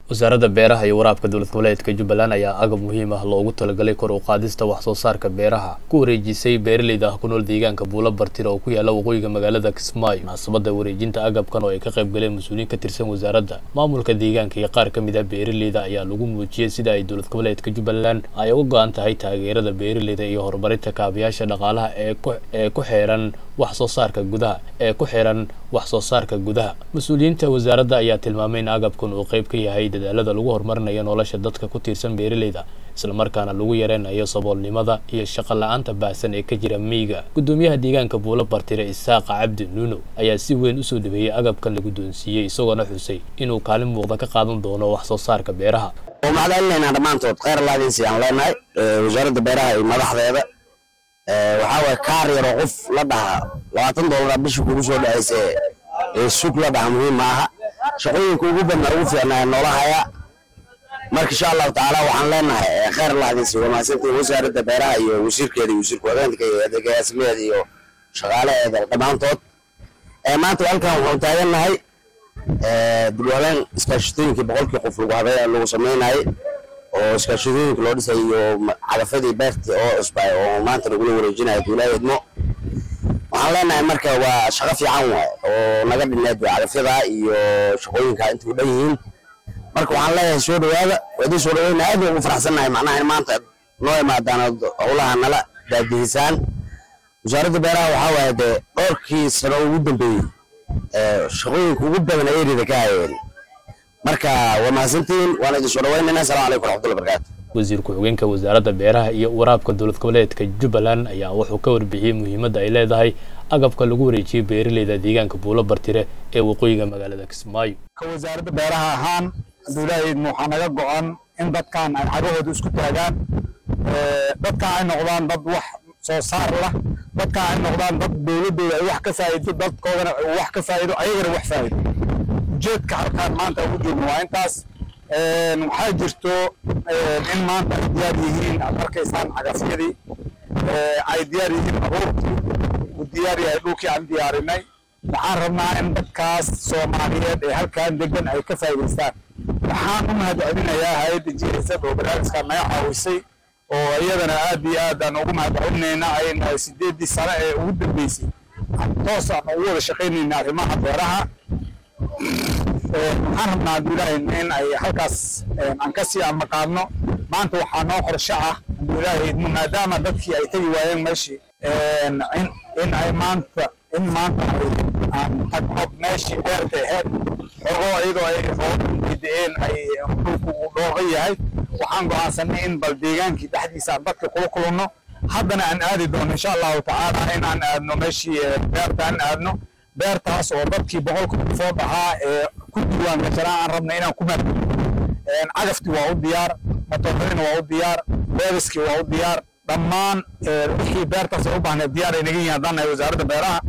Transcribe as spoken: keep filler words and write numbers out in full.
wasaaradda beeraha iyo waraabka dowlad goboleedka Jubbaland ayaa agab muhiim ah loogu talagalay kor u qaadista wax soo saarka beeraha ku wareejisay beeraleyda ku nool deegaanka Buula Bartira oo ku yaala waqooyiga magaalada Kismaayo. Munaasabadda wareejinta agabkan oo ay ka qayb galeen mas'uuliyiin ka tirsan wasaaradda maamulka deegaanka iyo qaar ka mid ah beeraleyda ayaa lagu muujiyay sida ay dowlad goboleedka Jubbaland ay uga go'an tahay taageerada beeraleyda iyo horumarinta kaabayaasha dhaqaalaha ee ku ee ku xeeran wax soo saarka gudaha ee ku xeeran wax soo saarka gudaha. Mas'uuliyiinta wasaaradda ayaa tilmaamay in agabkan uu qayb ka yahay dadaalada lagu horumarinayo nolosha dadka ku tiirsan beeraleyda isla markaana lagu yareynayo saboolnimada iyo shaqo la'aanta baahsan ee ka jira miyiga. Gudoomiyaha deegaanka Buula Bartira Isaaq Cabdi Nuuno ayaa si weyn u soo dhaweeyay agabkan la guddoonsiiyay isagoo xusay inuu kaalin muuqda ka qaadan doono wax soo saarka beeraha. ومعلنين dhamaantood khayr laadin si aan leenahay wasaaradda beeraha iyo madaxdeeda waxa way kaar yar oo qof la dhaha labaatan dollar bishii kugu soo dhacaysay ee suuq la dhaha muhiim maaha shaqooyinka ugu badan ugu fiicnaa noolahaya marka insha Allah taala waxaan leenahay khayr laadin si wanaagsan wasaaradda beeraha iyo wasiirkeeda iyo wasiirka waddanka iyo adeegyada iyo shaqaalaheeda dhamaantood ee maanta halkan waxaan taaganahay ee dulwalan iskaashatooyinka boqolkiiba qof lagu habeeyo lagu sameeyay oo iskaashatooyinka loo dhisay iyo cagafadii beerta oo isbay oo maanta lagu wareejinayo duulayadmo waxaan leenahay marka waa shaqo fiican waay oo naga dhineed cagafyada iyo shaqooyinka inta u dhan yihiin marka waxaan leeyahay soo dhawaada wadii soo dhawaada aad ugu faraxsanahay macnaha maanta noo imaadaan howlaha nala daadihisaan wasaaradda beeraha waxa waay dhowrkii sano ugu dambeeyay shaqooyinka ugu badan ay reeda ka hayeen marka waa mahadsantiin waan idin soo dhaweynaa assalaamu calaykum waraxmatullahi wabarakaatuh. wasiir ku-xigeenka wasaaradda beeraha iyo waraabka dowlad goboleedka Jubbaland ayaa wuxuu ka warbixiyay muhiimadda ay leedahay agabka lagu wareejiyay beeraleyda deegaanka Buula Bartira ee waqooyiga magaalada Kismaayo. ka wasaaradda beeraha ahaan dowladda waxaa naga go'an in dadkan ay carruurtooda isku taagaan dadka ay noqdaan dad wax soo saar lah dadka ay noqdaan dad dowladooda ay wax ka faa'iido dadkoodana wax ka faa'iido ayagana wax faa'iido ujeedka halkaan maanta ugu joogno waa intaas waxaa jirto in maanta ay diyaar yihiin aad arkaysaan cagafyadii ay diyaar yihiin abuurkii u diyaar yahay dhulkii aan diyaarinay waxaan rabnaa in dadkaas Soomaaliyeed ee halkaan degan ay ka faa'iidaystaan waxaan u mahadcelinayaa hay'adda G S A oo barnaamijkan naga caawisay oo iyadana aad iyo aad aan ugu mahadcelinaynaa ayna sideedii sano ee ugu dambeysay toos aan ugu wada shaqaynayna arrimaha beeraha waxaan rabnaa Ilaahay in ay halkaas aan ka sii amaqaadno maanta waxaa noo qorshe ah Ilaahay maadaama dadkii ay tagi waayeen meeshii in ay maanta in maanta aan tagno meeshii beerta ahayd xogo iyadoo ay roobideen ay dhulku u dhooqan yahay waxaan go'aansanay in bal deegaankii dhexdiisa aan dadka kula kulano haddana aan aadi doono insha Allahu tacaala in aan aadno meeshii beerta aan aadno beertaas oo dadkii boqolkiiba soo dhahaa ee ku diiwaan gashanaa aan rabnay inaan ku maadno cagaftii waa u diyaar matoorina waa u diyaar beeriskii waa u diyaar dhammaan wixii beertaas u baahnay diyaar ay naga yihiin haddaan nahay wasaaradda beeraha